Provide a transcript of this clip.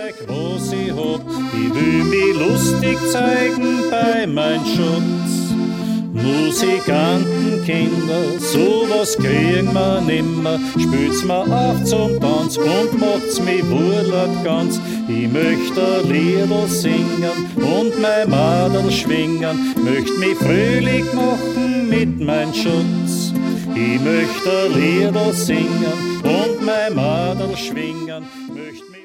zeig, was ich hab. Ich will mich lustig zeigen bei mein Schatz. Musikantenkinder, sowas kriegen wir nimmer. Spielt's mir auf zum Tanz und macht's mich wurlert ganz. Ich möchte Lieder singen und mein Madel schwingen. Möcht mich fröhlich machen mit mein Schatz. Ich möchte Lieder singen und mein Madel schwingen. Möcht mich